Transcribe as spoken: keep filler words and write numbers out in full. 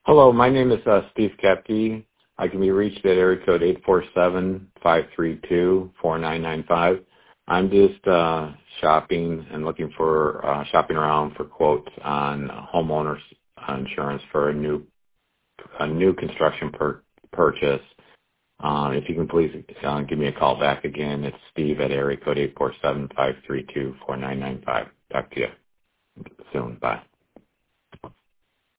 Hello, my name is uh, Steve Kepke. I can be reached at area code eight four seven, five three two, four nine nine five. I'm just uh, shopping and looking for, uh, shopping around for quotes on homeowners insurance for a new a new construction per- purchase. Uh, if you can please uh, give me a call back again, it's Steve at area code eight four seven, five three two, four nine nine five. Talk to you soon. Bye.